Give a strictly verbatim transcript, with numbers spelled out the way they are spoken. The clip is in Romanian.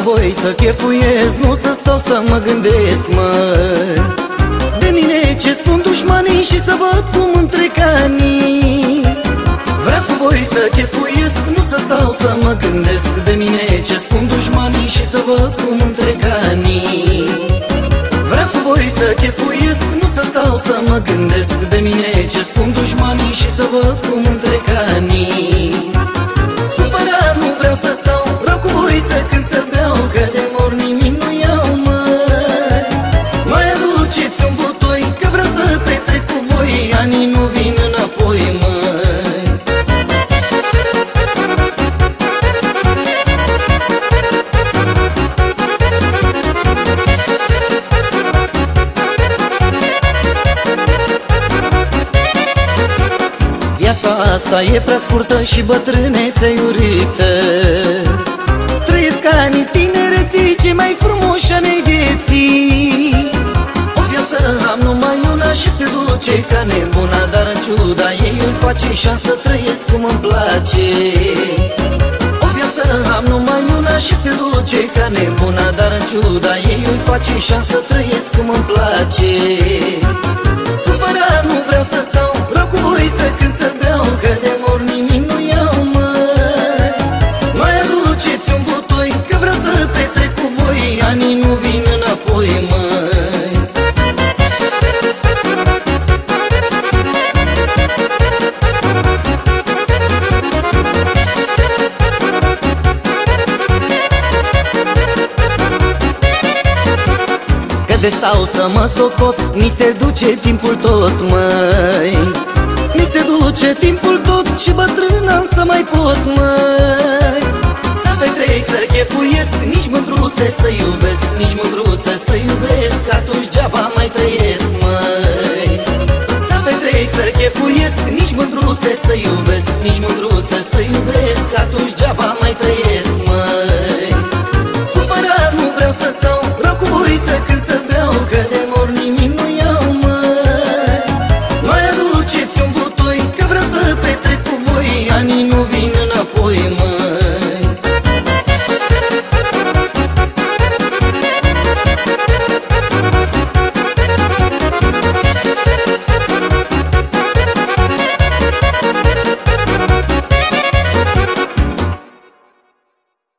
voi să chefuiesc, nu să stau să mă gândesc, mă. De mine ce spun dușmanii și să văd cum întrec anii. Vreau cu voi să chefuiesc, nu să stau să mă gândesc. De mine ce spun dușmanii și să văd cum întrec anii. Vreau cu voi să chefuiesc, nu să stau să mă gândesc. De mine ce spun dușmanii și să văd cum întrec anii. Supărat nu vreau să stau, vreau cu voi să cânt, să beau, că de mor nimic nu iau, mă. Mai aduceți un butoi, că vreau să petrec cu voi, anii nu vin înapoi, mă. Viața asta e prea scurtă și bătrânețe iurită. Trăiesc anii tinereții, cei mai frumoși ani vieții. O viață am numai una și se duce ca nebuna, dar în ciuda ei îmi face șansă să trăiesc cum îmi place. O viață am numai una și se duce ca nebuna, dar în ciuda ei îmi face șansă să trăiesc cum îmi place. Supărat nu vreau să stau, vreau cu voi să cânt, să beau, că de mor nimic nu iau, mă. Mai aduceți un butoi, că vreau să petrec cu voi, anii nu vin înapoi, mă. Că de stau să mă socot, mi se duce timpul tot, măi. Mi se duce timpul tot și bătrân am să mai pot, măi. Să petrec, să chefuiesc, nici mândruțe să iubesc, nici mândruțe să iubesc, atunci geaba mai trăiesc, măi. Să petrec, să chefuiesc, nici mândruțe să iubesc, nici mândruțe să iubesc, atunci geaba mai trăiesc, măi.